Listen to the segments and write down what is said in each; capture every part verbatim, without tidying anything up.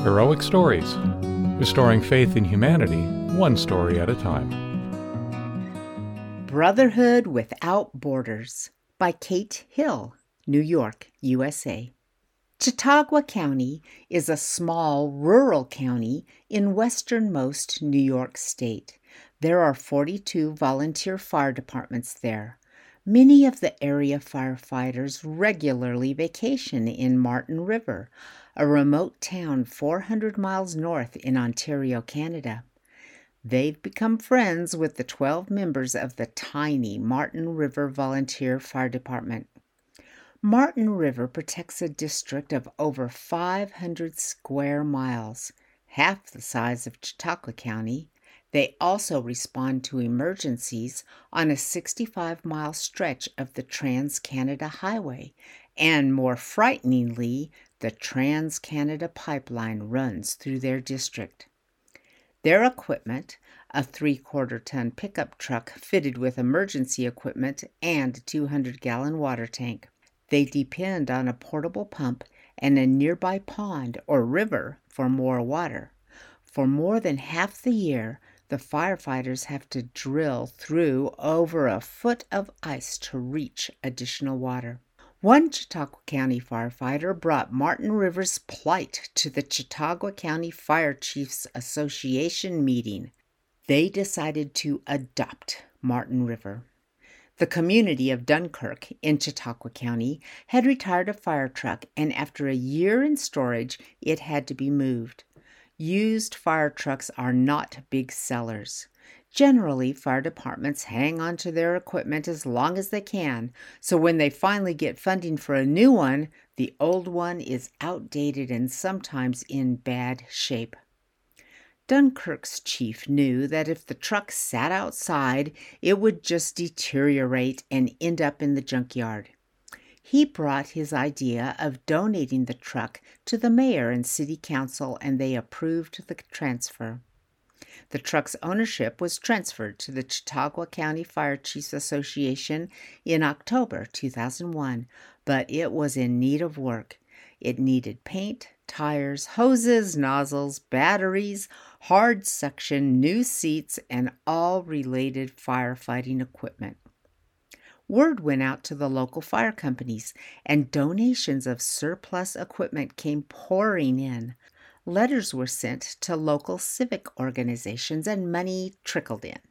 Heroic Stories, restoring faith in humanity, one story at a time. Brotherhood Without Borders by Kate Hill, New York, U S A. Chautauqua County is a small rural county in westernmost New York State. There are forty-two volunteer fire departments there. Many of the area firefighters regularly vacation in Martin River, a remote town four hundred miles north in Ontario, Canada. They've become friends with the twelve members of the tiny Martin River Volunteer Fire Department. Martin River protects a district of over five hundred square miles, half the size of Chautauqua County. They also respond to emergencies on a sixty-five mile stretch of the Trans-Canada Highway, and more frighteningly, the Trans-Canada Pipeline runs through their district. Their equipment, a three-quarter ton pickup truck fitted with emergency equipment and a two hundred gallon water tank. They depend on a portable pump and a nearby pond or river for more water. For more than half the year, the firefighters have to drill through over a foot of ice to reach additional water. One Chautauqua County firefighter brought Martin River's plight to the Chautauqua County Fire Chiefs Association meeting. They decided to adopt Martin River. The community of Dunkirk in Chautauqua County had retired a fire truck, and after a year in storage, it had to be moved. Used fire trucks are not big sellers. Generally, fire departments hang on to their equipment as long as they can, so when they finally get funding for a new one, the old one is outdated and sometimes in bad shape. Dunkirk's chief knew that if the truck sat outside, it would just deteriorate and end up in the junkyard. He brought his idea of donating the truck to the mayor and city council, and they approved the transfer. The truck's ownership was transferred to the Chautauqua County Fire Chiefs Association in October two thousand one, but it was in need of work. It needed paint, tires, hoses, nozzles, batteries, hard suction, new seats, and all related firefighting equipment. Word went out to the local fire companies, and donations of surplus equipment came pouring in. Letters were sent to local civic organizations, and money trickled in.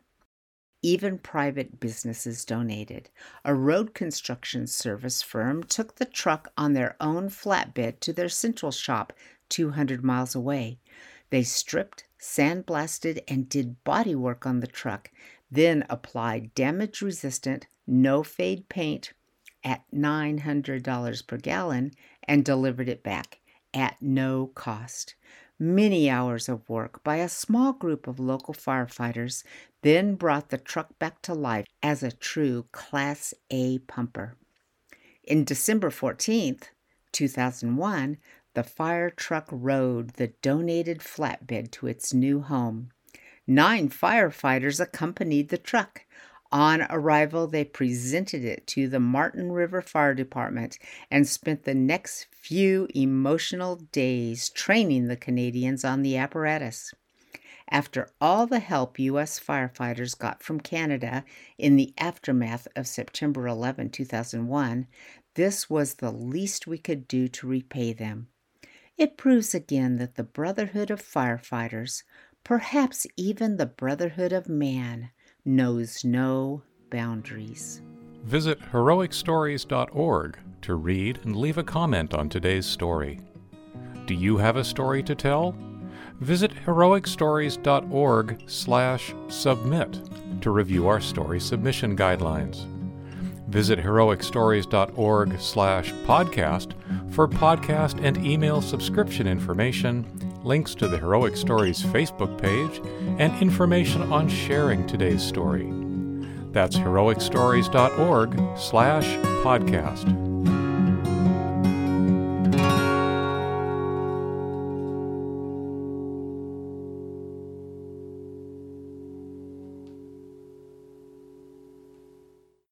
Even private businesses donated. A road construction service firm took the truck on their own flatbed to their central shop two hundred miles away. They stripped, sandblasted, and did body work on the truck, then applied damage-resistant, no-fade paint at nine hundred dollars per gallon and delivered it back at no cost. Many hours of work by a small group of local firefighters then brought the truck back to life as a true Class A pumper. In December fourteenth, two thousand one, the fire truck rode the donated flatbed to its new home. Nine firefighters accompanied the truck. On arrival, they presented it to the Martin River Fire Department and spent the next few emotional days training the Canadians on the apparatus. After all the help U S firefighters got from Canada in the aftermath of September eleventh, two thousand one, this was the least we could do to repay them. It proves again that the brotherhood of firefighters, perhaps even the brotherhood of man, knows no boundaries. Visit heroic stories dot org to read and leave a comment on today's story. Do you have a story to tell? Visit heroic stories dot org slash submit to review our story submission guidelines. Visit heroic stories dot org slash podcast for podcast and email subscription information, links to the Heroic Stories Facebook page, and information on sharing today's story. That's heroic stories dot org slash podcast.